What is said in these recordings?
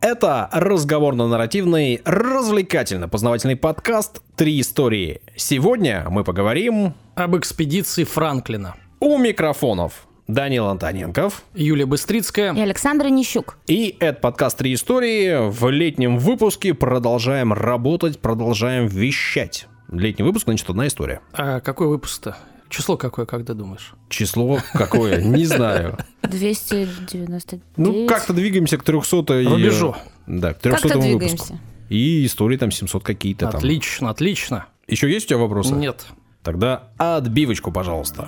Это разговорно-нарративный, развлекательно-познавательный подкаст «Три истории». Сегодня мы поговорим об экспедиции Франклина. У микрофонов Данил Антоненков, Юлия Быстрицкая и Александр Нищук. И это подкаст «Три истории». В летнем выпуске продолжаем работать, продолжаем вещать. Летний выпуск, значит, одна история. А какой выпуск-то? Число какое, как ты думаешь? Число какое? Не знаю. 299. Ну, как-то двигаемся к 300-й... Рубежу. Да, к 300-му выпуску. Двигаемся. И истории там 700 какие-то там. Отлично, отлично. Еще есть у тебя вопросы? Нет. Тогда отбивочку, пожалуйста.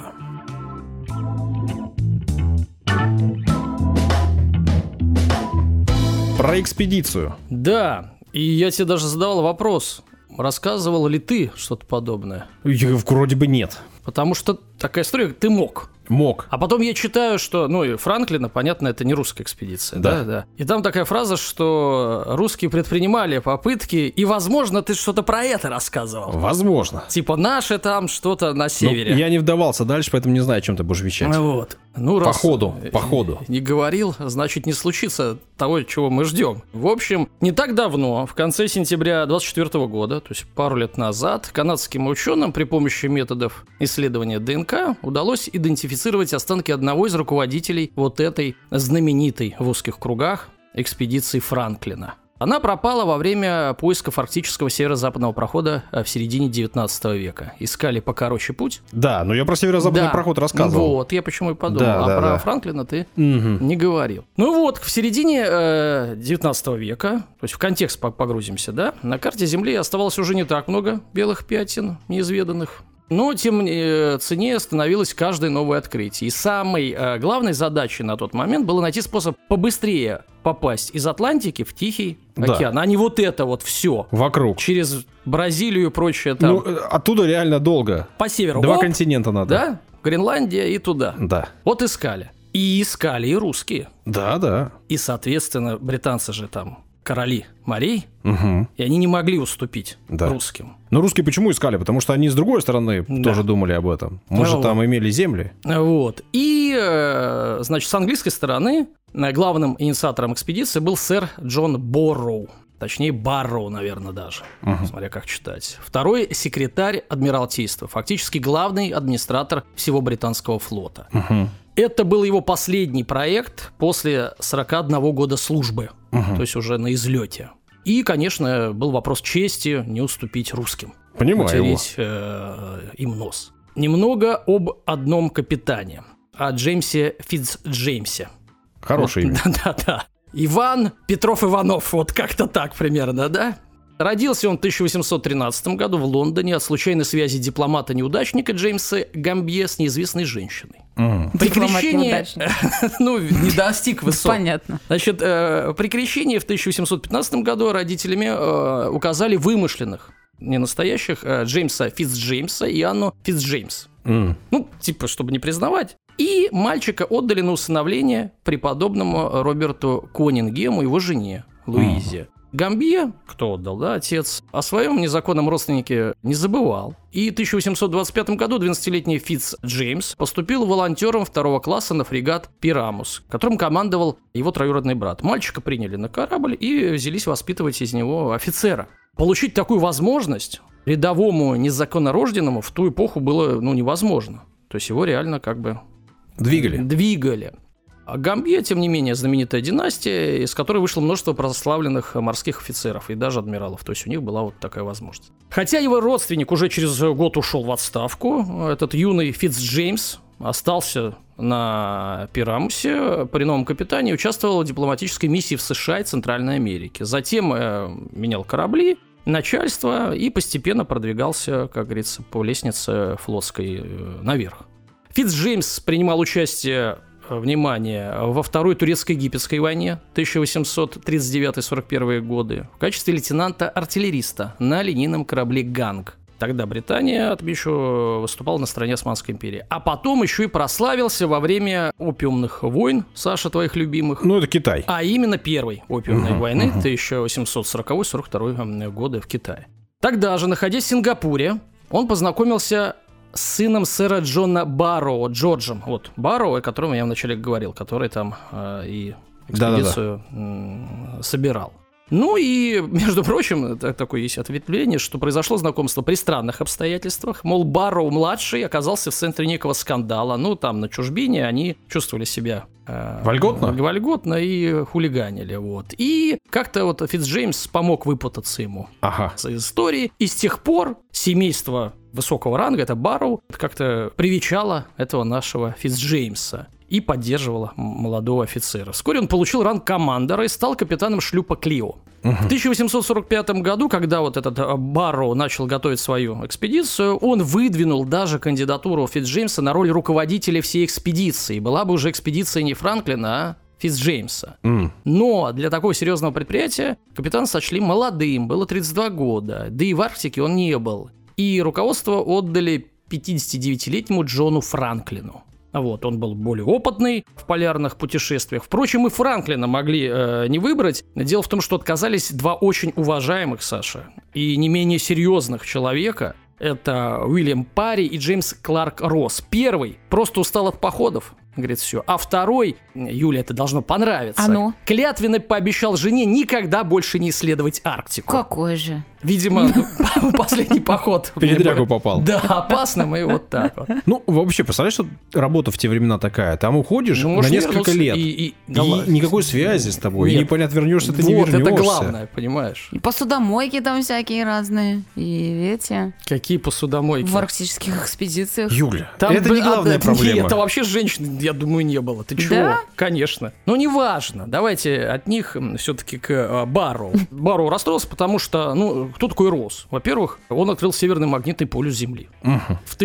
Про экспедицию. Да, и я тебе даже задавал вопрос. Рассказывал ли ты что-то подобное? Вроде бы нет. Потому что такая история, ты мог. Мог. А потом я читаю, что, и Франклина, понятно, это не русская экспедиция, Да. да. И там такая фраза, что русские предпринимали попытки, и, возможно, ты что-то про это рассказывал. Возможно. Типа наши там что-то на севере. Я не вдавался дальше, поэтому не знаю, о чем ты будешь вещать. Вот. По ходу. Не говорил, значит, не случится того, чего мы ждем. В общем, не так давно, в конце сентября 24 года, то есть пару лет назад, канадским ученым при помощи методов исследования ДНК удалось идентифицировать останки одного из руководителей вот этой знаменитой в узких кругах экспедиции Франклина. Она пропала во время поисков арктического северо-западного прохода в середине 19 века. Искали покороче путь. Да, но я про северо-западный проход рассказывал. Вот, я почему и подумал. Про Франклина ты не говорил. Ну вот, в середине 19 века, то есть в контекст погрузимся, да, на карте Земли оставалось уже не так много белых пятен неизведанных. Но тем ценнее становилось каждое новое открытие. И самой главной задачей на тот момент было найти способ побыстрее попасть из Атлантики в Тихий океан, а не вот это вот все. Вокруг. Через Бразилию и прочее там. Ну, оттуда реально долго. По северу. Два континента надо. Да, Гренландия и туда. Да. Вот искали. И искали и русские. Да. И, соответственно, британцы же там короли морей, Угу. и они не могли уступить русским. Но русские почему искали? Потому что они с другой стороны тоже думали об этом. Мы же там имели земли. Вот. И, значит, с английской стороны главным инициатором экспедиции был сэр Джон Борроу. Точнее, Барроу, наверное, даже. Смотря как читать. Второй секретарь Адмиралтейства. Фактически главный администратор всего британского флота. Это был его последний проект после 41 года службы. То есть уже на излете. И, конечно, был вопрос чести не уступить русским. Понимаю. Утереть им нос. Немного об одном капитане. О Джеймсе Фицджеймсе. Хорошее имя. Да. Иван Петров Иванов. Вот как-то так примерно, да? Родился он в 1813 году в Лондоне от случайной связи дипломата-неудачника Джеймса Гамбье с неизвестной женщиной. При крещении... не достиг высот. Понятно. Значит, при крещении в 1815 году родителями указали вымышленных, не настоящих, Джеймса Фицджеймса и Анну Фицджеймс. Чтобы не признавать. И мальчика отдали на усыновление преподобному Роберту Конингему, его жене Луизе. Гамбье, кто отдал, отец, о своем незаконном родственнике не забывал. И в 1825 году 12-летний Фицджеймс поступил волонтером 2 класса на фрегат «Пирамус», которым командовал его троюродный брат. Мальчика приняли на корабль и взялись воспитывать из него офицера. Получить такую возможность рядовому незаконно рожденному в ту эпоху было невозможно. То есть его реально двигали. А Гамбье, тем не менее, знаменитая династия, из которой вышло множество прославленных морских офицеров и даже адмиралов. То есть у них была вот такая возможность. Хотя его родственник уже через год ушел в отставку, этот юный Фицджеймс остался на Пирамусе при новом капитане и участвовал в дипломатической миссии в США и Центральной Америке. Затем менял корабли, начальство и постепенно продвигался, как говорится, по лестнице флотской наверх. Фицджеймс принимал участие во Второй турецко-египетской войне 1839-41 годы в качестве лейтенанта-артиллериста на линейном корабле «Ганг». Тогда Британия, отмечу, выступала на стороне Османской империи. А потом еще и прославился во время опиумных войн, Саша, твоих любимых. Это Китай. А именно первой опиумной войны 1840-42 годы в Китае. Тогда же, находясь в Сингапуре, он познакомился с сыном сэра Джона Барроу, Джорджем. Вот, Барроу, о котором я вначале говорил, который там и экспедицию собирал. Ну и, между прочим, такое есть ответвление, что произошло знакомство при странных обстоятельствах. Мол, Барроу-младший оказался в центре некого скандала. Ну, там, на чужбине они чувствовали себя вольготно и хулиганили. Вот. И как-то вот Фицджеймс помог выпутаться ему из истории. И с тех пор семейство высокого ранга, это Барроу, как-то привечало этого нашего Фицджеймса и поддерживала молодого офицера. Вскоре он получил ранг командора и стал капитаном шлюпа Клио. В 1845 году, когда вот этот Барроу начал готовить свою экспедицию, он выдвинул даже кандидатуру Фицджеймса на роль руководителя всей экспедиции. Была бы уже экспедиция не Франклина, а Фицджеймса. Но для такого серьезного предприятия капитана сочли молодым, было 32 года, да и в Арктике он не был. И руководство отдали 59-летнему Джону Франклину. Вот, он был более опытный в полярных путешествиях. Впрочем, и Франклина могли не выбрать. Дело в том, что отказались два очень уважаемых, Саша, и не менее серьезных человека. Это Уильям Парри и Джеймс Кларк Росс. Первый просто устал от походов, говорит, все. А второй, Юля, это должно понравиться, клятвенно пообещал жене никогда больше не исследовать Арктику. Какой же? Видимо, последний поход. Передрягу попал. Да, опасным и вот так вот. Ну, вообще, представляешь, что работа в те времена такая? Там уходишь на несколько лет, и никакой связи с тобой. И непонятно, вернешься ты, не вернешься. Вот это главное, понимаешь? И посудомойки там всякие разные. И эти... Какие посудомойки? В арктических экспедициях. Юля, это не главная проблема. Это вообще женщин, я думаю, не было. Ты чего? Да? Конечно. Но неважно. Давайте от них все-таки к Барроу. Барроу расстроился, потому что, кто такой Росс? Во-первых, он открыл Северный магнитный полюс Земли. В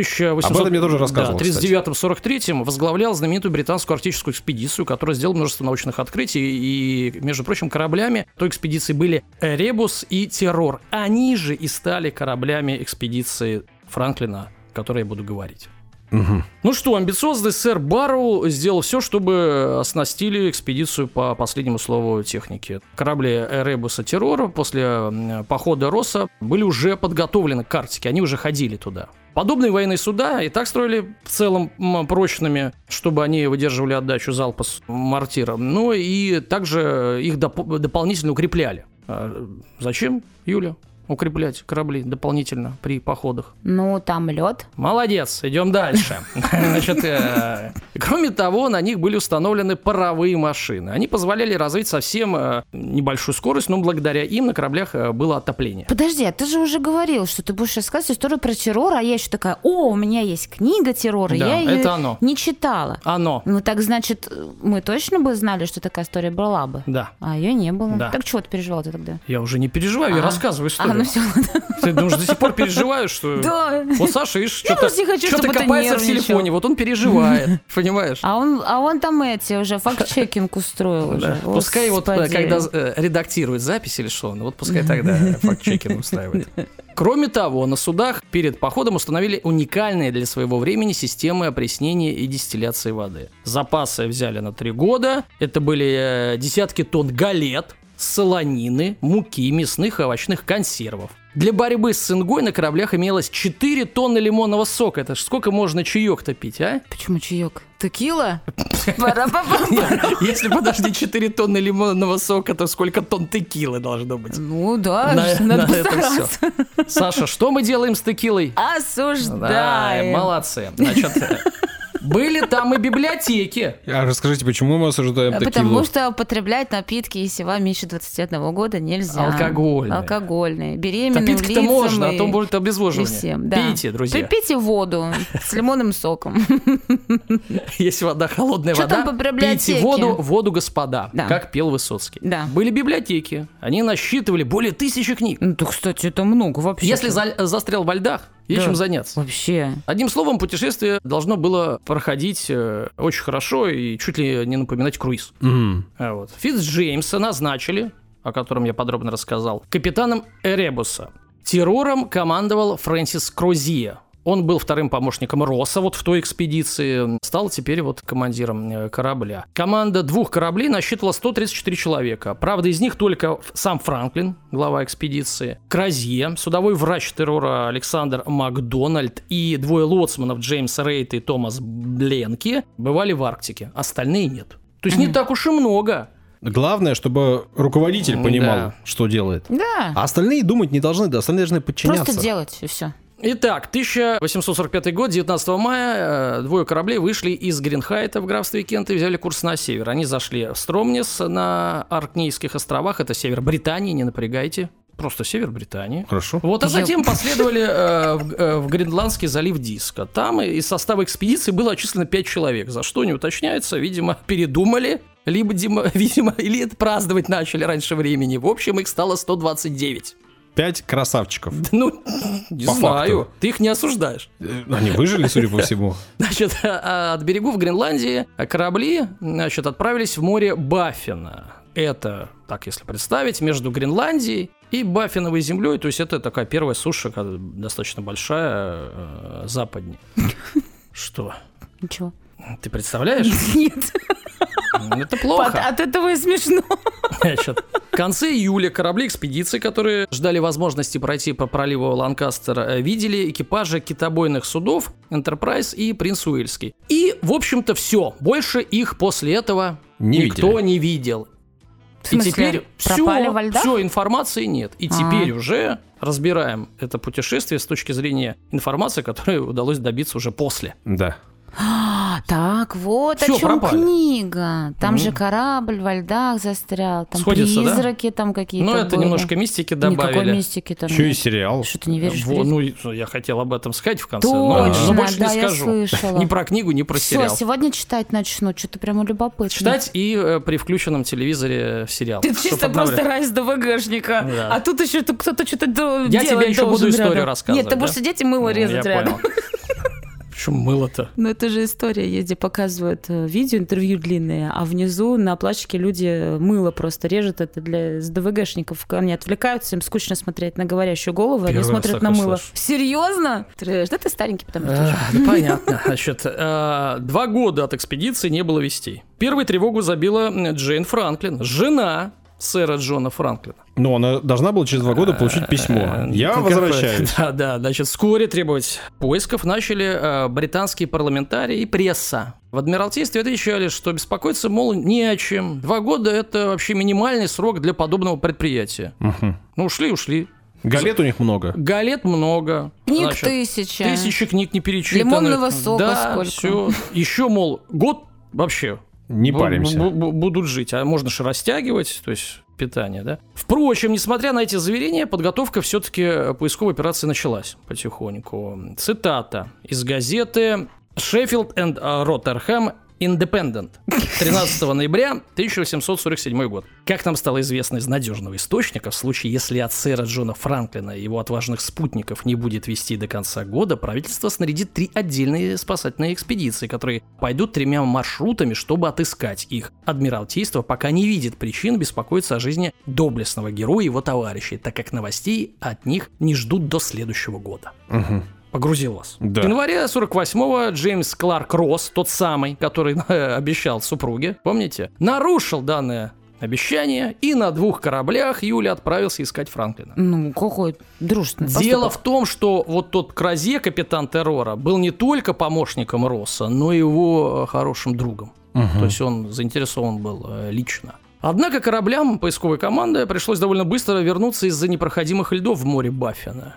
1839-43 возглавлял знаменитую британскую арктическую экспедицию, которая сделала множество научных открытий. И, между прочим, кораблями той экспедиции были Эребус и Террор. Они же и стали кораблями экспедиции Франклина, о которой я буду говорить. Ну что, амбициозный сэр Барроу сделал все, чтобы оснастили экспедицию по последнему слову техники. Корабли Эребуса, Террора после похода Росса были уже подготовлены к Арктике, они уже ходили туда. Подобные военные суда и так строили в целом прочными, чтобы они выдерживали отдачу залпа с мортира, но и также их дополнительно укрепляли. Зачем, Юля? Укреплять корабли дополнительно при походах. Там лед. Молодец, идем дальше. Значит, кроме того, на них были установлены паровые машины. Они позволяли развить совсем небольшую скорость, но благодаря им на кораблях было отопление. Подожди, а ты же уже говорил, что ты будешь рассказывать историю про террор, а я еще такая, у меня есть книга террора, да, я ее это оно. Не читала. Оно. Так значит, мы точно бы знали, что такая история была бы? Да. А ее не было. Да. Так чего ты переживал-то тогда? Я уже не переживаю, я рассказываю историю. Все, ты думаешь, до сих пор переживаешь, что... Да. Вот Саша, видишь, что-то чтобы копается в телефоне, вот он переживает, понимаешь? А он там уже факт-чекинг устроил уже. Пускай вот, когда редактирует запись или что, вот пускай тогда факт-чекинг устраивает. Кроме того, на судах перед походом установили уникальные для своего времени системы опреснения и дистилляции воды. Запасы взяли на 3 года, это были десятки тонн галет, солонины, муки, мясных и овощных консервов. Для борьбы с цингой на кораблях имелось 4 тонны лимонного сока. Это ж сколько можно чаек-то пить, а? Почему чаек? Текила? Если, подожди, 4 тонны лимонного сока, то сколько тонн текилы должно быть? Да, надо постараться. Саша, что мы делаем с текилой? Осуждаем. Молодцы. Значит... Были там и библиотеки. А расскажите, почему мы осуждаем текилу? Потому что употреблять напитки из сего меньше 21 года нельзя. Алкогольные. Беременным лицам. Напитки-то можно, а то будет обезвоживание. Всем, да. Пейте, друзья. Пейте воду с лимонным соком. Есть вода, холодная вода. Пейте воду, господа, как пел Высоцкий. Были библиотеки. Они насчитывали более 1000 книг. Да, кстати, это много вообще. Если застрял во льдах, есть чем заняться. Вообще. Одним словом, путешествие должно было проходить очень хорошо и чуть ли не напоминать круиз. Вот. Фицджеймса назначили, о котором я подробно рассказал, капитаном Эребуса. Террором командовал Фрэнсис Крозье. Он был вторым помощником Росса вот в той экспедиции, стал теперь вот командиром корабля. Команда 2 кораблей насчитывала 134 человека. Правда, из них только сам Франклин, глава экспедиции, Крозье, судовой врач террора Александр Макдональд и 2 лоцманов Джеймс Рейт и Томас Бленки бывали в Арктике, остальные нет. То есть не так уж и много. Главное, чтобы руководитель понимал, что делает. Да. А остальные думать не должны, остальные должны подчиняться. Просто делать, и все. Итак, 1845 год, 19 мая, двое кораблей вышли из Гринхайта в графстве Кент и взяли курс на север. Они зашли в Стромнес на Оркнейских островах, это север Британии, не напрягайте. Просто север Британии. Хорошо. Вот, а затем последовали в Гренландский залив Диска. Там из состава экспедиции было отчислено 5 человек. За что не уточняется, видимо, передумали, либо, видимо, или это праздновать начали раньше времени. В общем, их стало 129. 5 красавчиков. Ну, не знаю. Ты их не осуждаешь. Они выжили, судя по всему. Значит, от берегов Гренландии корабли, значит, отправились в море Баффина. Это, так если представить, между Гренландией и Баффиновой землей. То есть это такая первая суша, достаточно большая, западнее. Что? Ничего. Ты представляешь? Нет. Это плохо. От этого и смешно. Значит, в конце июля корабли экспедиции, которые ждали возможности пройти по проливу Ланкастер, видели экипажи китобойных судов Enterprise и Принц Уэльский. И, в общем-то, все. Больше их после этого никто не видел. В смысле, и теперь пропали во льдах? все, информации нет. И теперь уже разбираем это путешествие с точки зрения информации, которую удалось добиться уже после. Да. Так, вот Всё, о чем пропали. книга. Там же корабль во льдах застрял, там Сходится, призраки там какие-то. Ну, это были. немножко мистики добавили. Никакой мистики там Еще и нет. сериал. Что ты не веришь в Ну, призраков? я хотел об этом сказать в конце, Точно, но больше да, не я скажу. слышала. Ни про книгу, ни про Все, сериал. сегодня читать начну, что-то прямо любопытно. Читать и при включенном телевизоре сериал. Ты Чтоб чисто обновлять. просто райс ДВГшника. Да. А тут еще кто-то что-то делать Я тебе еще буду должен историю рядом. рассказывать. Нет, ты будешь сидеть и мыло резать Я рядом. понял. Почему мыло-то? Ну, это же история, где показывают видео, интервью длинные, а внизу на плачке люди мыло просто режут. Это для СДВГшников. Они отвлекаются, им скучно смотреть на говорящую голову, они Первый раз смотрят на такое мыло. слышу. Серьезно? Трэш. Да ты старенький, потому что... Да понятно. Значит, 2 года от экспедиции не было вестей. Первой тревогу забила Джейн Франклин, жена сэра Джона Франклина. Ну, она должна была через 2 года получить письмо. Я возвращаюсь. Да. Значит, вскоре требовать поисков начали британские парламентарии и пресса. В Адмиралтействе отвечали, что беспокоиться, мол, не о чем. 2 года – это вообще минимальный срок для подобного предприятия. Ну, ушли. Галет у них много. Галет много. Книг Значит, 1000. 1000 книг не перечитанных. Лимонного сока да, сколько. Все. Еще, мол, год вообще Не паримся. будут жить, а можно же растягивать, то есть питание, да. Впрочем, несмотря на эти заверения, подготовка все-таки поисковой операции началась потихоньку. Цитата из газеты «Sheffield and Rotherham Independent», 13 ноября 1847 год. Как нам стало известно из надежного источника, в случае, если от сэра Джона Франклина и его отважных спутников не будет вести до конца года, правительство снарядит 3 отдельные спасательные экспедиции, которые пойдут 3 маршрутами, чтобы отыскать их. Адмиралтейство пока не видит причин беспокоиться о жизни доблестного героя и его товарищей, так как новостей от них не ждут до следующего года. Погрузил вас. Да. В январе 48-го Джеймс Кларк Росс, тот самый, который обещал супруге, помните, нарушил данное обещание и на 2 кораблях Юля отправился искать Франклина. Ну, какой дружественный Дело поступок. в том, что вот тот Кразе, капитан террора, был не только помощником Росса, но и его хорошим другом. То есть он заинтересован был лично. Однако кораблям поисковой команды пришлось довольно быстро вернуться из-за непроходимых льдов в море Баффина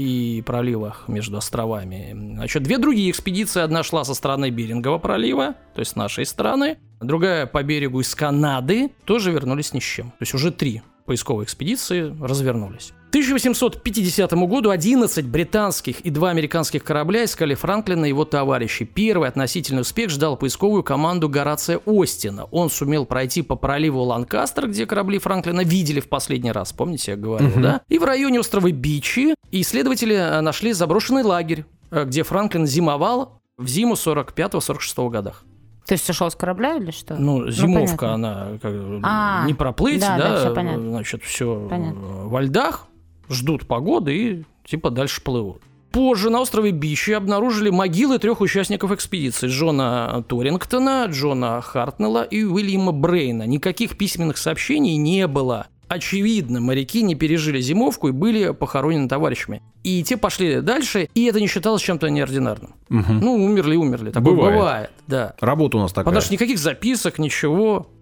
и проливах между островами. Значит, 2 другие экспедиции. Одна шла со стороны Берингового пролива, то есть с нашей стороны. Другая по берегу из Канады. Тоже вернулись ни с чем. То есть уже 3 поисковые экспедиции развернулись. К 1850 году 11 британских и 2 американских корабля искали Франклина и его товарищей. Первый относительный успех ждал поисковую команду Горация Остина. Он сумел пройти по проливу Ланкастер, где корабли Франклина видели в последний раз, помните, я говорил, да? И в районе острова Бичи исследователи нашли заброшенный лагерь, где Франклин зимовал в зиму 45-46 годах. То есть сошел с корабля или что? Ну, зимовка, понятно. она не проплыть, да, всё понятно. значит, все Понятно. во льдах, ждут погоды и типа дальше плывут. Позже на острове Бичи обнаружили могилы 3 участников экспедиции: Джона Торингтона, Джона Хартнелла и Уильяма Брейна. Никаких письменных сообщений не было. Очевидно, моряки не пережили зимовку и были похоронены товарищами. И те пошли дальше, и это не считалось чем-то неординарным. Ну, умерли. Такое бывает, да. Работа у нас такая. Потому что никаких записок, ничего.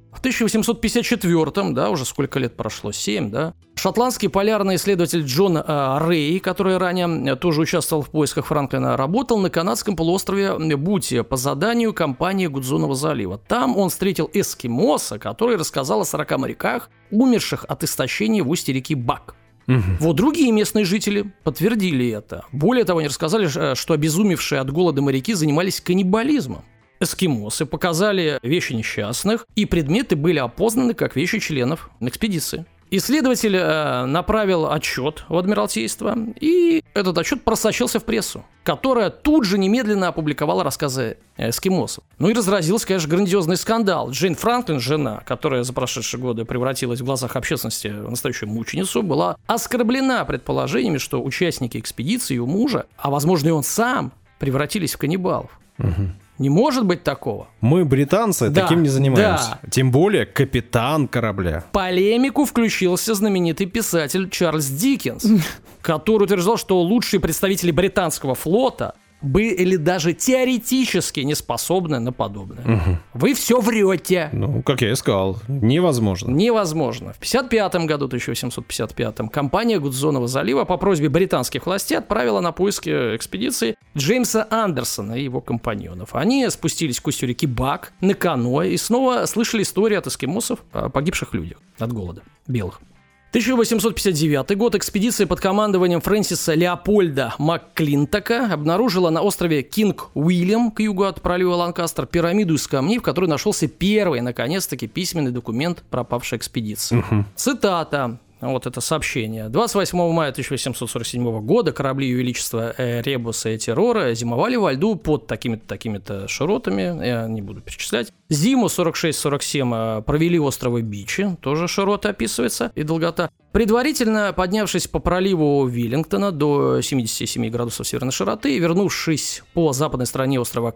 В 1854-м, да, уже сколько лет прошло, 7, да, шотландский полярный исследователь Джон Рэй, который ранее тоже участвовал в поисках Франклина, работал на канадском полуострове Бути по заданию компании Гудзонова залива. Там он встретил эскимоса, который рассказал о 40 моряках, умерших от истощения в устье реки Бак. Вот другие местные жители подтвердили это. Более того, они рассказали, что обезумевшие от голода моряки занимались каннибализмом. Эскимосы показали вещи несчастных, и предметы были опознаны как вещи членов экспедиции. Исследователь направил отчет в Адмиралтейство, и этот отчет просочился в прессу, которая тут же немедленно опубликовала рассказы эскимосов. Ну и разразился, конечно, грандиозный скандал. Джейн Франклин, жена, которая за прошедшие годы превратилась в глазах общественности в настоящую мученицу, была оскорблена предположениями, что участники экспедиции ее мужа, а возможно и он сам, превратились в каннибалов. Не может быть такого. Мы, британцы, таким не занимаемся. Да. Тем более капитан корабля. В полемику включился знаменитый писатель Чарльз Диккенс, который утверждал, что лучшие представители британского флота были даже теоретически не способны на подобное. Вы все врете. Ну, как я и сказал, невозможно. Невозможно. В 1855-м компания Гудзонова залива по просьбе британских властей отправила на поиски экспедиции Джеймса Андерсона и его компаньонов. Они спустились к устью реки Бак на каноэ и снова слышали истории от эскимосов о погибших людях от голода, белых. 1859 год. Экспедиция под командованием Фрэнсиса Леопольда МакКлинтока обнаружила на острове Кинг-Уильям, к югу от пролива Ланкастер, пирамиду из камней, в которой нашелся первый, наконец-таки, письменный документ пропавшей экспедиции. Цитата. Вот это сообщение. 28 мая 1847 года корабли Ее Величества Ребуса и Террора зимовали во льду под такими-то широтами, я не буду перечислять. Зиму 46-47 провели островы Бичи, тоже широты описывается, и долгота. Предварительно поднявшись по проливу Виллингтона до 77 градусов северной широты и вернувшись по западной стороне острова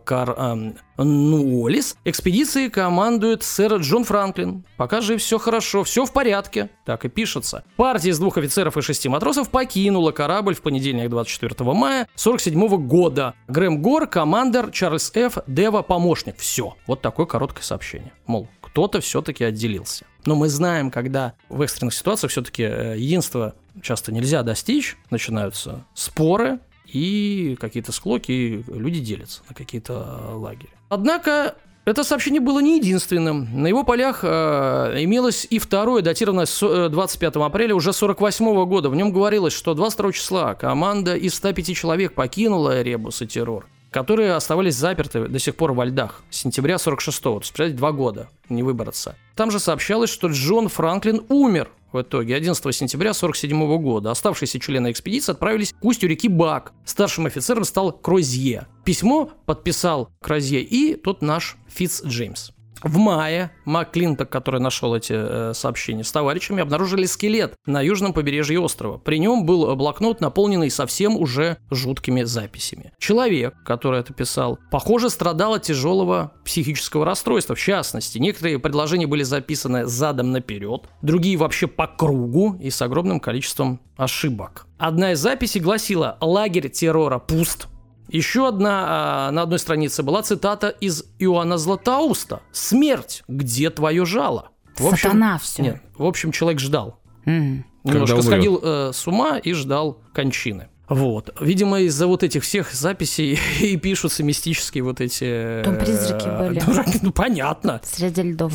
Корнуоллис, экспедицией командует сэр Джон Франклин. Пока жив, все хорошо, все в порядке. Так и пишется. Партия из 2 офицеров и 6 матросов покинула корабль в понедельник 24 мая 47 года. Грэм Гор, командир, Чарльз Ф. Дева, помощник. Все. Вот такое короткое сообщение. Мол, кто-то все-таки отделился. Но мы знаем, когда в экстренных ситуациях все-таки единства часто нельзя достичь, начинаются споры и какие-то склоки, и люди делятся на какие-то лагеря. Однако это сообщение было не единственным. На его полях имелось и второе, датированное с 25 апреля уже 48 года. В нем говорилось, что 22 числа команда из 105 человек покинула Ребус и Террор, которые оставались заперты до сих пор во льдах с сентября 46-го, то есть, представляете, 2 года не выбраться. Там же сообщалось, что Джон Франклин умер в итоге 11 сентября 47 года. Оставшиеся члены экспедиции отправились к устью реки Бак. Старшим офицером стал Крозье. Письмо подписал Крозье и тот наш Фитц-Джеймс. В мае МакКлинток, который нашел эти сообщения с товарищами, обнаружили скелет на южном побережье острова. При нем был блокнот, наполненный совсем уже жуткими записями. Человек, который это писал, похоже, страдал от тяжелого психического расстройства. В частности, некоторые предложения были записаны задом наперед, другие вообще по кругу и с огромным количеством ошибок. Одна из записей гласила: «Лагерь террора пуст». Еще одна на одной странице была цитата из Иоанна Златоуста: «Смерть, где твое жало?» Сатана все. Нет, в общем, человек ждал. Немножко сходил с ума и ждал кончины. Вот. Видимо, из-за вот этих всех записей и пишутся мистические вот эти... Там призраки были. Ну, понятно. Среди льдов.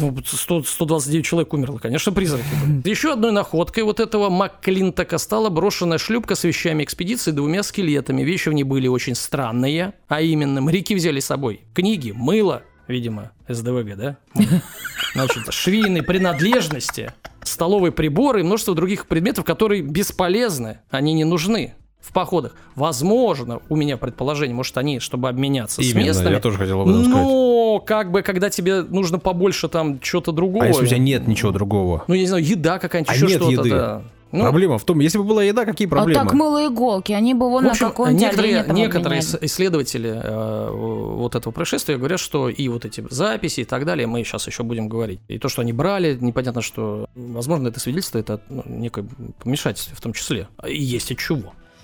129 человек умерло, конечно, призраки были. Еще одной находкой вот этого МакКлинтока стала брошенная шлюпка с вещами экспедиции, 2 скелетами. Вещи в ней были очень странные, а именно моряки взяли с собой книги, мыло, видимо, СДВГ, да? Значит, швейные принадлежности, столовые приборы и множество других предметов, которые бесполезны, они не нужны в походах. Возможно, у меня предположение, может, они, чтобы обменяться с местными. Я тоже хотел об этом сказать. Но как бы, когда тебе нужно побольше там чего-то другого. А если у тебя нет ничего другого? Ну, я не знаю, еда какая-нибудь, еще нет что-то. Еды. Да. Ну, проблема в том, если бы была еда, какие проблемы? А так мыло иголки, они бы вон на какой-нибудь олене там некоторые исследователи вот этого происшествия говорят, что и вот эти записи и так далее, мы сейчас еще будем говорить, и то, что они брали, непонятно, что, возможно, это свидетельствует о некой помешательстве в том числе. И есть от чего.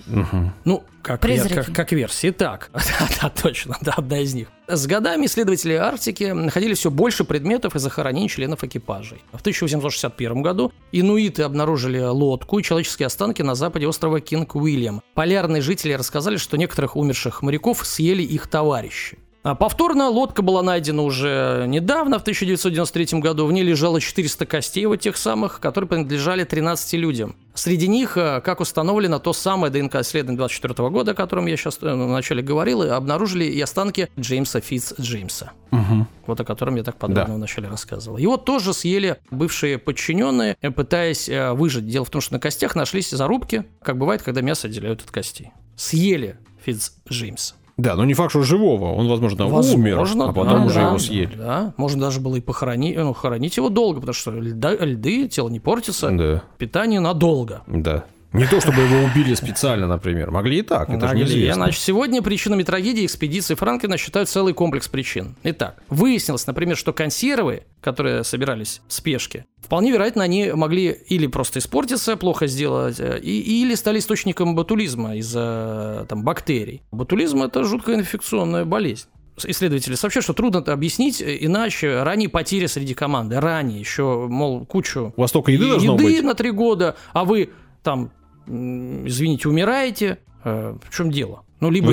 Ну, как версии, так. Да, точно, да, одна из них. С годами исследователи Арктики находили все больше предметов и захоронений членов экипажей. В 1861 году инуиты обнаружили лодку и человеческие останки на западе острова Кинг-Уильям. Полярные жители рассказали, что некоторых умерших моряков съели их товарищи. Повторно лодка была найдена уже недавно, в 1993 году. В ней лежало 400 костей вот тех самых, которые принадлежали 13 людям. Среди них, как установлено, то самое ДНК-исследование 24 года, о котором я сейчас вначале говорил, обнаружили и останки Джеймса Фитц-Джеймса. Вот о котором я так подробно вначале рассказывал. Его тоже съели бывшие подчиненные, пытаясь выжить. Дело в том, что на костях нашлись зарубки, как бывает, когда мясо отделяют от костей. Съели Фитц-Джеймса. Да, но не факт, что живого. Он, возможно, умер, а потом уже его съели. Да, можно даже было и хоронить его долго, потому что льды, тело не портится, питание надолго. Да. Не то, чтобы его убили специально, например. Могли и так, это же неизвестно. Значит, сегодня причинами трагедии экспедиции Франклина считают целый комплекс причин. Итак, выяснилось, например, что консервы, которые собирались в спешке, вполне вероятно, они могли или просто испортиться, плохо сделать, или стали источником ботулизма из-за бактерий. Ботулизм – это жуткая инфекционная болезнь. Исследователи сообщают, что трудно это объяснить, иначе ранние потери среди команды, ранее еще, мол, кучу у вас только еды должно быть на 3 года, а вы там, извините, умираете. В чем дело? Ну, либо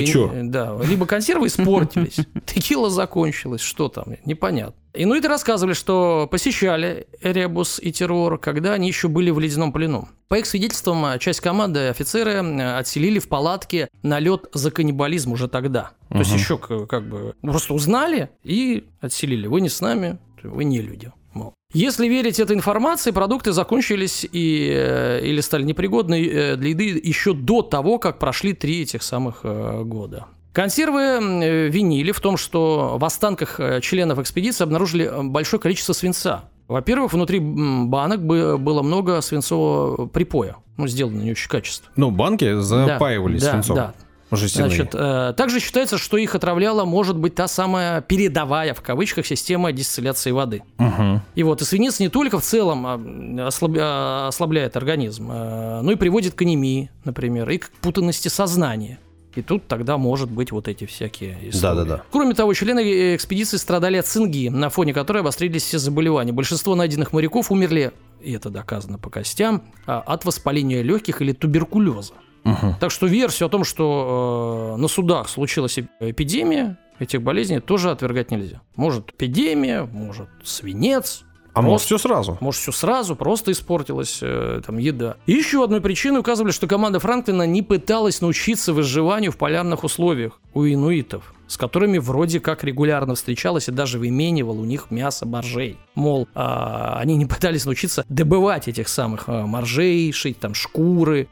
консервы испортились, текила закончилась, что там, непонятно. Инуиты рассказывали, что посещали Эребус и Террор, когда они еще были в ледяном плену. По их свидетельствам, часть команды и офицеры отселили в палатке налет за каннибализм уже тогда. То есть еще как бы просто узнали и отселили. Вы не с нами, вы не люди. Если верить этой информации, продукты закончились или стали непригодны для еды еще до того, как прошли 3 этих самых года. Консервы винили в том, что в останках членов экспедиции обнаружили большое количество свинца. Во-первых, внутри банок было много свинцового припоя, сделано не очень качественно. Банки запаивались свинцом. Да. Значит, также считается, что их отравляла, может быть, та самая передовая, в кавычках, система дистилляции воды. И и свинец не только в целом ослабляет организм, но и приводит к анемии, например, и к путанности сознания. И тут тогда, может быть, вот эти всякие истории. Да. Кроме того, члены экспедиции страдали от цинги, на фоне которой обострились все заболевания. Большинство найденных моряков умерли, и это доказано по костям, от воспаления легких или туберкулеза. Так что версию о том, что на судах случилась эпидемия этих болезней, тоже отвергать нельзя. Может, эпидемия, может, свинец. Может, все сразу. Может, все сразу, просто испортилась еда. И еще одной причиной указывали, что команда Франклина не пыталась научиться выживанию в полярных условиях у инуитов, с которыми вроде как регулярно встречалась и даже выменивал у них мясо моржей. Мол, они не пытались научиться добывать этих самых моржей, шить там шкуры,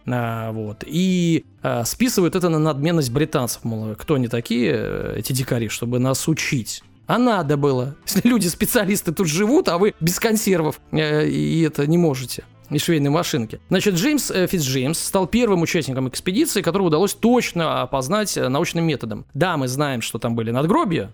и списывают это на надменность британцев. Мол, кто они такие, эти дикари, чтобы нас учить? А надо было. Если люди-специалисты тут живут, а вы без консервов и это не можете. И швейной машинки. Значит, Джеймс Фитц-Джеймс стал первым участником экспедиции, которого удалось точно опознать научным методом. Да, мы знаем, что там были надгробия,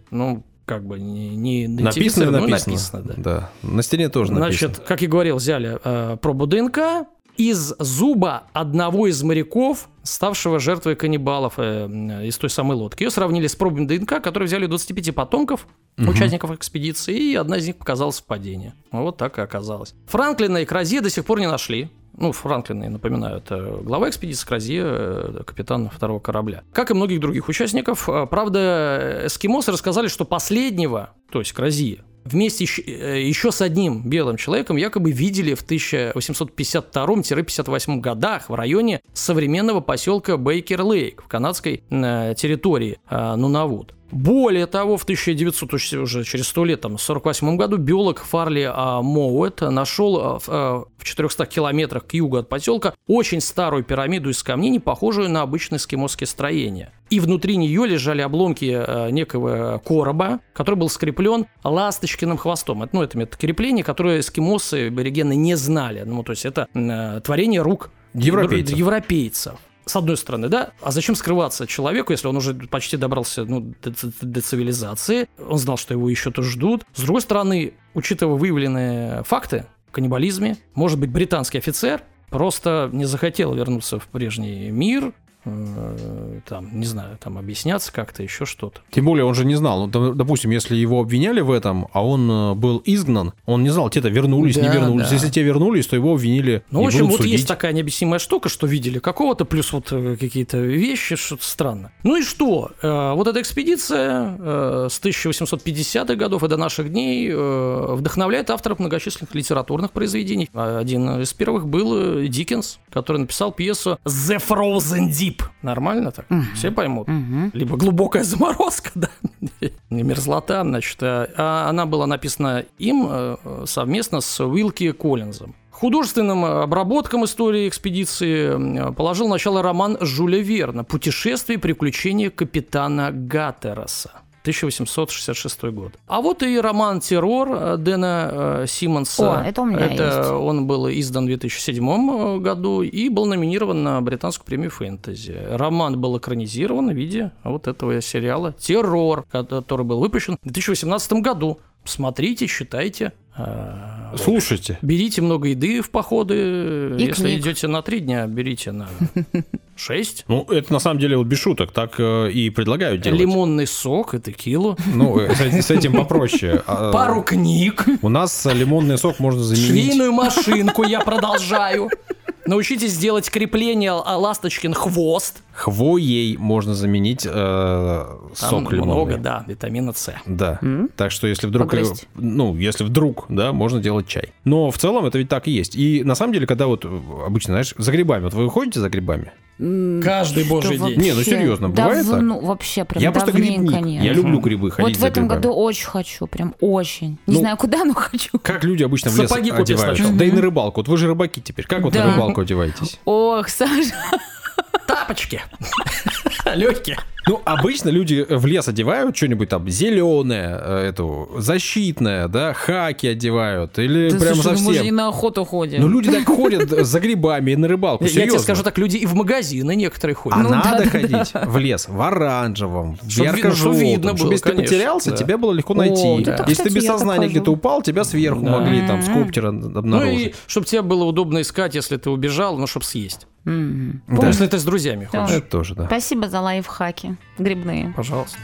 не написано. Да. На стене тоже написано. Значит, как я говорил, взяли пробу ДНК из зуба одного из моряков, ставшего жертвой каннибалов из той самой лодки. Ее сравнили с пробами ДНК, которые взяли 25 потомков участников экспедиции, и одна из них показала совпадение. Вот так и оказалось. Франклина и Кразье до сих пор не нашли. Франклина, я напоминаю, это глава экспедиции, Кразье, капитан 2-го корабля. Как и многих других участников. Правда, эскимосы рассказали, что последнего, то есть Кразье, вместе еще с одним белым человеком якобы видели в 1852-58 годах в районе современного поселка Бейкер-Лейк в канадской территории Нунавут. Более того, в 1900, уже через 100 лет, в 1948 году, биолог Фарли Моуэт нашел в 400 километрах к югу от поселка очень старую пирамиду из камней, не похожую на обычное эскимосское строение. И внутри нее лежали обломки некого короба, который был скреплен ласточкиным хвостом. Это метод крепления, которое эскимосы аборигены не знали. То есть это творение рук европейцев. С одной стороны, да, а зачем скрываться человеку, если он уже почти добрался до цивилизации, он знал, что его еще тоже ждут. С другой стороны, учитывая выявленные факты о каннибализме, может быть, британский офицер просто не захотел вернуться в прежний мир, там, не знаю, там объясняться как-то, еще что-то. Тем более он же не знал. Ну, допустим, если его обвиняли в этом, а он был изгнан, он не знал, те-то вернулись, не вернулись. Если те вернулись, то его обвинили. Ну, в общем, вот есть такая необъяснимая штука, что видели какого-то, плюс вот какие-то вещи, что-то странно. Ну и что? Вот эта экспедиция с 1850-х годов и до наших дней вдохновляет авторов многочисленных литературных произведений. Один из первых был Диккенс, который написал пьесу «The Frozen Deep». Нормально так? Все поймут. Либо «Глубокая заморозка», да? Мерзлота, значит. Она была написана им совместно с Уилки Коллинзом. Художественным обработкам истории экспедиции положил начало роман Жюля Верна «Путешествие и приключения капитана Гаттераса». 1866 год. А вот и роман «Террор» Дэна Симмонса. Это у меня есть. Он был издан в 2007 году и был номинирован на британскую премию фэнтези. Роман был экранизирован в виде вот этого сериала «Террор», который был выпущен в 2018 году. Смотрите, читайте. Слушайте. Берите много еды в походы. И если книг. идете на 3 дня, берите на 6. Ну, это на самом деле вот без шуток, так и предлагают делать. Лимонный сок и текилу. Ну, с этим попроще. Пару книг. У нас лимонный сок можно заменить. Швейную машинку я продолжаю. Научитесь делать крепление ласточкин хвост. Хвоей можно заменить сок Там лимонный. много, да, витамина С. Да. Так что если вдруг, Погрызть. если вдруг, да, можно делать чай. Но в целом это ведь так и есть. И на самом деле, когда вот обычно, знаешь, за грибами, вот вы ходите за грибами? Каждый божий день. Не, ну серьезно, бывает так? Вообще, прям Я просто давненько грибник. нет. Я люблю грибы, ходить Вот в за этом грибами. году очень хочу, прям очень. Не Ну, знаю куда, но хочу. Как люди обычно в лес Сапоги купи одеваются? сначала. Да и на рыбалку. Вот вы же рыбаки теперь. Как вот Да. на рыбалку одеваетесь? Ох, Саша. Тапочки. Легкие. Ну, обычно люди в лес одевают что-нибудь там зеленое, защитное, да, хаки одевают, или Да, прям слушай, мы же совсем. и на охоту ходим. Ну, люди так ходят за грибами и на рыбалку, Я серьезно. тебе скажу так, люди и в магазины некоторые ходят. А Ну, надо да, ходить в лес в оранжевом, в Чтоб ярко-желтом, видно было, чтобы если ты конечно, потерялся, да. тебя было легко О, найти. да. Если ты Кстати, без я так сознания хожу. где-то упал, тебя сверху Да. могли там с коптера Ну и обнаружить. чтобы тебе было удобно искать, если ты убежал, ну, чтобы съесть. Да. Если ты с друзьями Да. ходишь. Это тоже, да. Спасибо за лайфхаки грибные. Пожалуйста.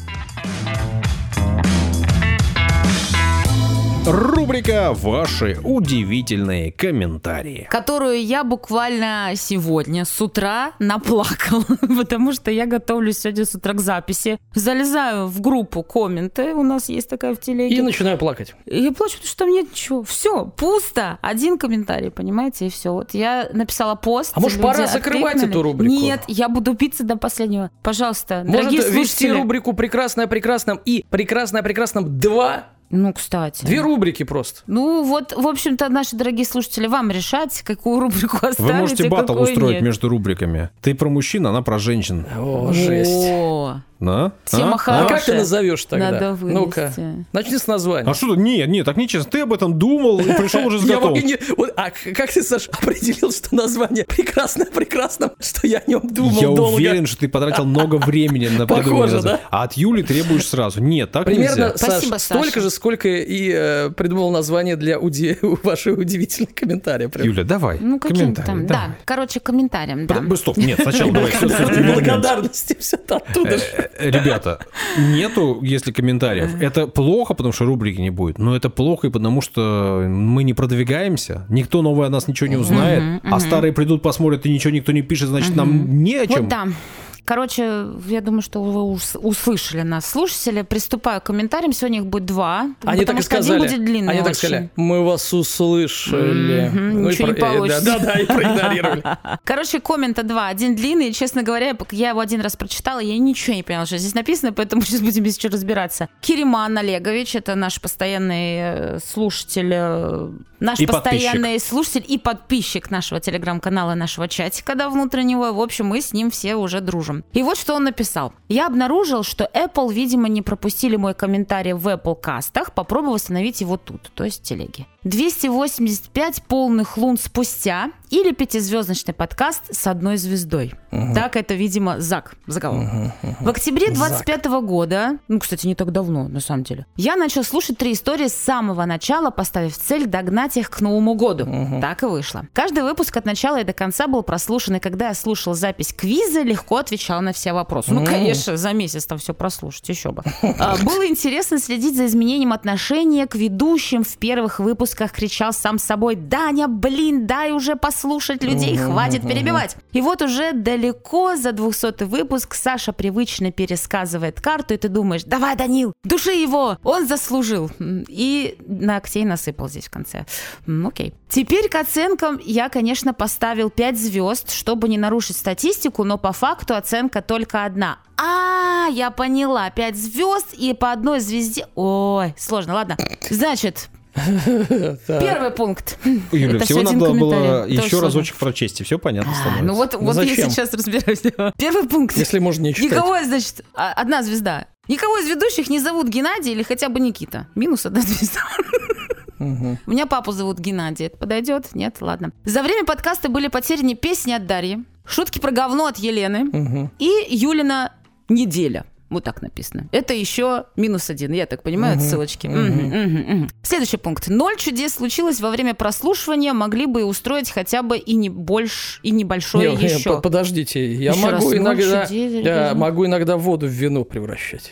Рубрика «Ваши удивительные комментарии». Которую я буквально сегодня с утра наплакала, потому что я готовлюсь сегодня с утра к записи. Залезаю в группу комменты, у нас есть такая в телеге. И начинаю плакать. И я плачу, потому что там нет ничего. Все, пусто. Один комментарий, понимаете, и все. Вот я написала пост. А может, люди пора закрывать откликнули. эту рубрику? Нет, я буду биться до последнего. Пожалуйста, Может, дорогие вести слушатели. рубрику «Прекрасное о прекрасном» и «Прекрасное о прекрасном 2»? Ну, кстати. 2 рубрики просто. Ну, вот, в общем-то, наши дорогие слушатели, вам решать, какую рубрику оставить. Вы можете батл какую устроить нет. между рубриками. Ты про мужчин, она про женщин. О, жесть. О, Да? Тема А хорошая. как ты назовешь тогда? Надо Ну-ка, вынести. начни с названия. А что ты? Нет, так нечестно. Ты об этом думал и пришел уже с Я готовым. вообще не... Вот, а как ты, Саш, определил, что название «Прекрасное о прекрасном», что я о нем думал Я долго? уверен, что ты потратил много времени на Похоже, придумывание. да? А от Юли требуешь сразу. Нет, так Примерно, нельзя. Саш, Спасибо, столько Саша. же, сколько и придумал название для ваших удивительных комментариев. Прям. Юля, давай. Ну, каким-то комментарий, там, давай. да. Короче, комментариям, да. Стоп, нет, сначала давай. Благодарности все оттуда же. Ребята, нету, если комментариев. Это плохо, потому что рубрики не будет. Но это плохо и потому, что мы не продвигаемся. Никто новый о нас ничего не узнает. А старые придут, посмотрят, и ничего никто не пишет, значит, нам не о чем. Вот да. Короче, я думаю, что вы услышали нас, слушатели. Приступаю к комментариям. Сегодня их будет 2. Они так и что сказали. один будет длинный Они так очень. сказали. Мы вас услышали. Ну и ничего не получится. Да, и проигнорировали. Короче, коммента 2. Один длинный. И, честно говоря, я его один раз прочитала, я ничего не поняла, что здесь написано, поэтому сейчас будем еще разбираться. Кириман Олегович, это наш постоянный слушатель, наш И постоянный слушатель и подписчик нашего телеграм-канала, нашего чатика, да, внутреннего. В общем, мы с ним все уже дружим. И вот что он написал. Я обнаружил, что Apple, видимо, не пропустили мой комментарий в Apple кастах. Попробую восстановить его тут, то есть в телеге. 285 полных лун спустя или 5-звездочный подкаст с 1 звездой. Так это, видимо, Зак заголовок. В октябре 25 года, кстати, не так давно, на самом деле, я начал слушать 3 истории с самого начала, поставив цель догнать их к Новому году. Так и вышло. Каждый выпуск от начала и до конца был прослушан, и когда я слушал запись квиза, легко отвечал на все вопросы. Конечно, за месяц там все прослушать, еще бы. Было интересно следить за изменением отношения к ведущим. В первых выпусках кричал сам с собой: «Даня, блин, дай уже послушать людей, хватит перебивать». И вот уже далеко за 200-й выпуск Саша привычно пересказывает карту, и ты думаешь: давай, Данил, души его, он заслужил. И ногтей насыпал здесь в конце. Окей. Теперь к оценкам я, конечно, поставил 5 звезд, чтобы не нарушить статистику, но по факту оценка только одна. Я поняла, 5 звезд и по 1 звезде. Ой, сложно, ладно. Значит, первый пункт. Юля, всего надо было еще разочек прочесть, и все понятно становится. Ну вот я сейчас разбираюсь. Первый пункт. Если можно не читать. Никого, значит, 1 звезда. Никого из ведущих не зовут Геннадий или хотя бы Никита. Минус 1 звезда. У меня папу зовут Геннадий. Это подойдет? Нет? Ладно. За время подкаста были потеряны песни от Дарьи, шутки про говно от Елены и Юлина неделя. Вот так написано. Это еще -1, я так понимаю, от ссылочки. Следующий пункт. 0 чудес случилось во время прослушивания, могли бы устроить хотя бы и небольшое еще. Подождите, я могу иногда воду в вино превращать.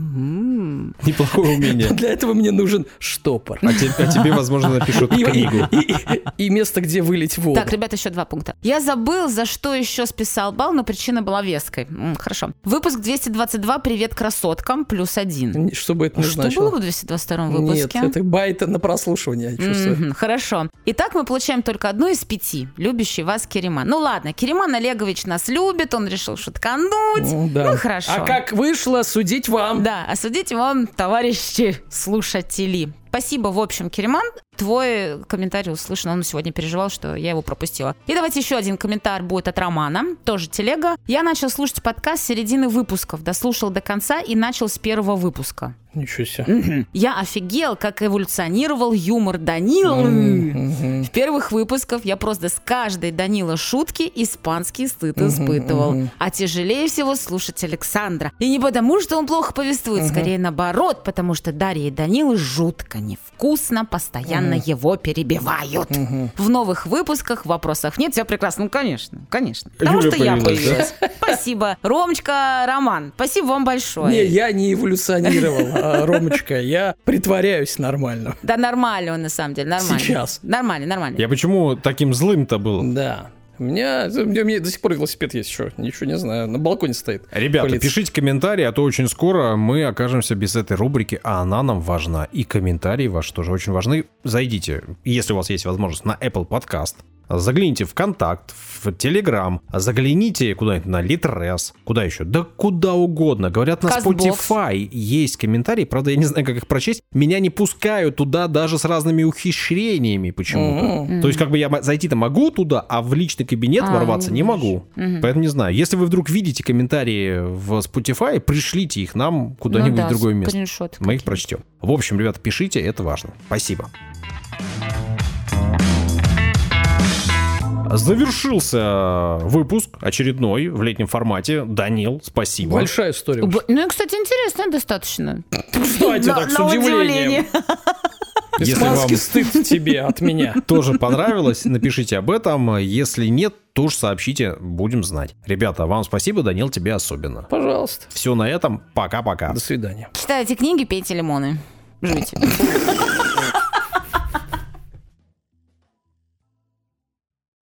Неплохое умение. Для этого мне нужен штопор. А тебе, возможно, напишут книгу. И место, где вылить воду. Так, ребята, еще 2 пункта. Я забыл, за что еще списал балл, но причина была веской. Хорошо. Выпуск 222 «Привет красоткам» +1. Что бы это ни значило? Что было в 222 выпуске? Нет, это байта на прослушивание, я чувствую. Хорошо. Итак, мы получаем только 1 из 5. Любящий вас Кериман. Ну ладно, Кериман Олегович нас любит, он решил шуткануть. Да. Ну хорошо. А как вышло, судить вам. Да, осудите вам, товарищи слушатели. Спасибо, в общем, Кериман. Твой комментарий услышан, он сегодня переживал, что я его пропустила. И давайте еще один комментарий будет от Романа, тоже телега. Я начал слушать подкаст с середины выпусков, дослушал до конца и начал с 1 выпуска. Ничего себе. Я офигел, как эволюционировал юмор Данилы. В первых выпусках я просто с каждой Данила шутки испанский стыд испытывал. А тяжелее всего слушать Александра. И не потому, что он плохо повествует, скорее наоборот, потому что Дарья и Данила жутко невкусно постоянно его перебивают. В новых выпусках в вопросах нет, все прекрасно. Ну, конечно. Потому Юля что я появилась, появилась. Спасибо. Ромочка, Роман, спасибо вам большое. Не, я не эволюционировал. Ромочка, я притворяюсь нормально. Да нормально он, на самом деле, нормально. Сейчас. Нормально. Я почему таким злым-то был? Да. У меня до сих пор велосипед есть еще. Ничего не знаю. На балконе стоит. Ребята, пишите комментарии, а то очень скоро мы окажемся без этой рубрики, а она нам важна. И комментарии ваши тоже очень важны. Зайдите, если у вас есть возможность, на Apple Podcast. Загляните в Контакт, в Telegram, загляните куда-нибудь на Litres, куда еще? Да куда угодно. Говорят, на Spotify есть комментарии, правда, я не знаю, как их прочесть. Меня не пускают туда даже с разными ухищрениями почему-то. То есть, как бы я зайти-то могу туда, а в личный кабинет ворваться не могу. Поэтому не знаю. Если вы вдруг видите комментарии в Spotify, пришлите их нам куда-нибудь в другое место. Мы их прочтем. В общем, ребята, пишите, это важно. Спасибо. Завершился выпуск очередной в летнем формате. Данил, спасибо. Большая история. Ну, кстати, интересно достаточно. Кстати, так с удивлением. Испанский стыд тебе от меня. Тоже понравилось? Напишите об этом. Если нет, тоже сообщите, будем знать. Ребята, вам спасибо, Данил, тебе особенно. Пожалуйста. Все на этом. Пока-пока. До свидания. Читайте книги, пейте лимоны. Живите.